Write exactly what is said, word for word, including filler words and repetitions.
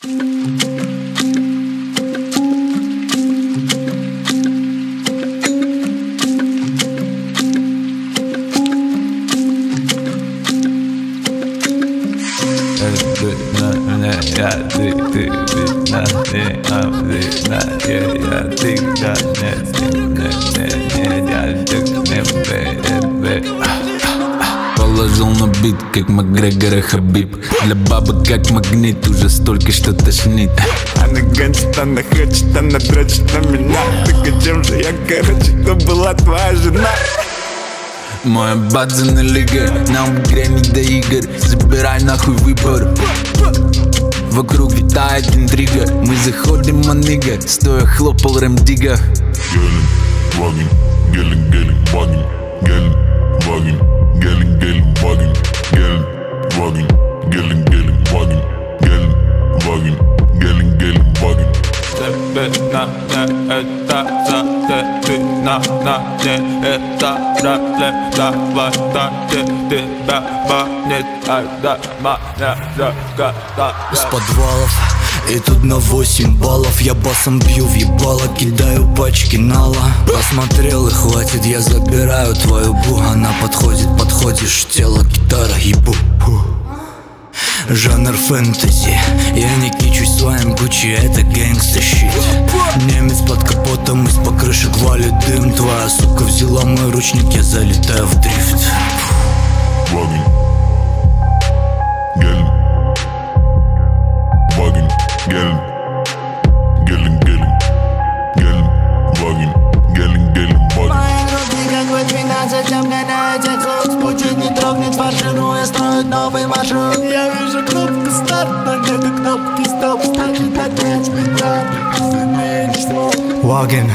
Я ты, ты, ты, на, не, а, ты, на, я, я, ты, да, не, не, не, не, я, ты, не, бе, бе. Положил на бит, как Макгрегор и Хабиб. Для бабы как магнит, уже столько, что тошнит. Она гонит, она хочет, она дрочит на меня. Так о чем же я, короче, кто была твоя жена? Моя база на лига, нам грени до игр. Забирай нахуй выбор. Вокруг витает интрига. Мы заходим, манига, стоя хлопал рэм-дига. Gelin, gelin, vagin, gelin, vagin, gelin, gelin, vagin, gelin, vagin, gelin, gelin, vagin, gelin, vagin, gelin, gelin, vagin. Тебе на не это за ты на на не это ратле давай да тебя манит ай да маня загада. Из подвалов и тут на восемь баллов. Я басом бью в ебало, кидаю пачки нала. Посмотрел и хватит, я забираю твою бу. Она подходит, подходишь, тело, гитара, ебу. Жанр фэнтези. Я не кичусь своим Гуччи, это гэнгста щит. Немец под капотом, из покрышек валит дым. Твоя сука взяла мой ручник, я залетаю в дрифт. Вагин, gelin, vagin, gelin, gelin, gelin, gelin, vagin, gelin, gelin, vagin. Мои руки как бы двенадцать, обгоняете круг. Пути не трогнет фаршируя, строит новый маршрут. Я вижу кнопку старт, но нету кнопки стоп. Значит опять меня заменишь звук. Вагин,